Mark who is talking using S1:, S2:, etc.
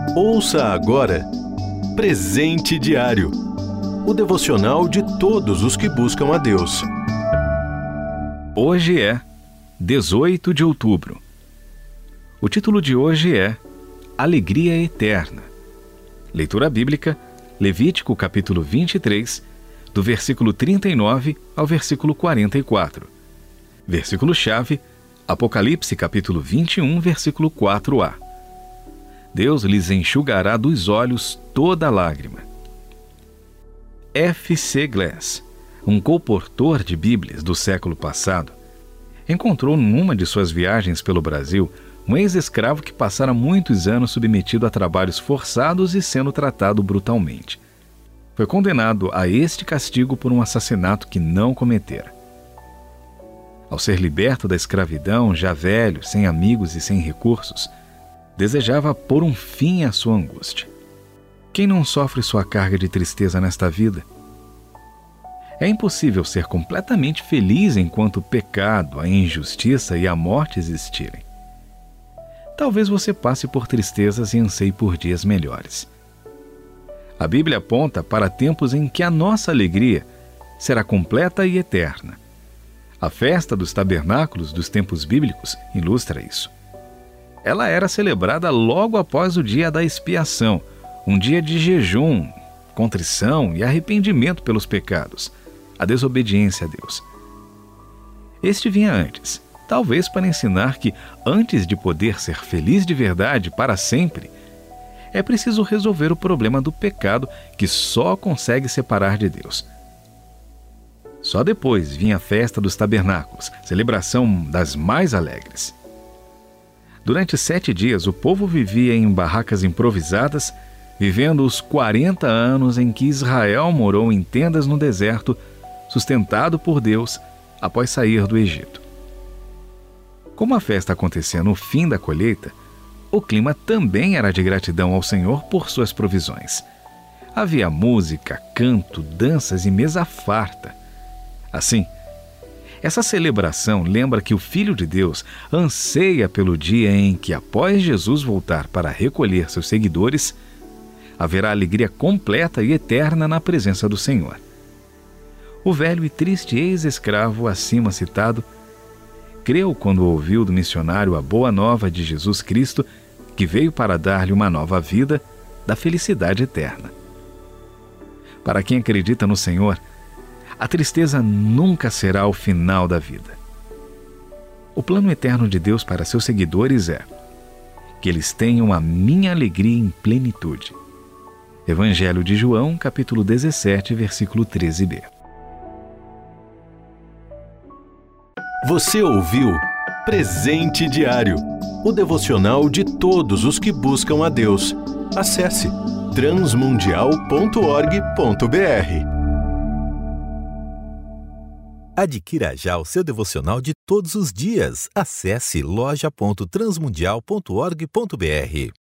S1: Ouça agora Presente Diário, o devocional de todos os que buscam a Deus.
S2: Hoje é 18 de outubro. O título de hoje é Alegria Eterna. Leitura bíblica, Levítico capítulo 23, do versículo 39 ao versículo 44. Versículo-chave, Apocalipse capítulo 21, versículo 4a. Deus lhes enxugará dos olhos toda lágrima. F.C. Glass, um colportor de Bíblias do século passado, encontrou numa de suas viagens pelo Brasil um ex-escravo que passara muitos anos submetido a trabalhos forçados e sendo tratado brutalmente. Foi condenado a este castigo por um assassinato que não cometera. Ao ser liberto da escravidão, já velho, sem amigos e sem recursos, desejava pôr um fim à sua angústia. Quem não sofre sua carga de tristeza nesta vida? É impossível ser completamente feliz enquanto o pecado, a injustiça e a morte existirem. Talvez você passe por tristezas e anseie por dias melhores. A Bíblia aponta para tempos em que a nossa alegria será completa e eterna. A festa dos tabernáculos dos tempos bíblicos ilustra isso. Ela era celebrada logo após o dia da expiação, um dia de jejum, contrição e arrependimento pelos pecados, a desobediência a Deus. Este vinha antes, talvez para ensinar que, antes de poder ser feliz de verdade para sempre, é preciso resolver o problema do pecado que só consegue separar de Deus. Só depois vinha a festa dos tabernáculos, celebração das mais alegres. Durante 7 dias, o povo vivia em barracas improvisadas, vivendo os 40 anos em que Israel morou em tendas no deserto, sustentado por Deus após sair do Egito. Como a festa acontecia no fim da colheita, o clima também era de gratidão ao Senhor por suas provisões. Havia música, canto, danças e mesa farta. Assim, essa celebração lembra que o Filho de Deus anseia pelo dia em que, após Jesus voltar para recolher seus seguidores, haverá alegria completa e eterna na presença do Senhor. O velho e triste ex-escravo acima citado creu quando ouviu do missionário a boa nova de Jesus Cristo, que veio para dar-lhe uma nova vida da felicidade eterna. Para quem acredita no Senhor, a tristeza nunca será o final da vida. O plano eterno de Deus para seus seguidores é que eles tenham a minha alegria em plenitude. Evangelho de João, capítulo 17, versículo 13b.
S1: Você ouviu Presente Diário, o devocional de todos os que buscam a Deus. Acesse transmundial.org.br.
S3: Adquira já o seu devocional de todos os dias. Acesse loja.transmundial.org.br.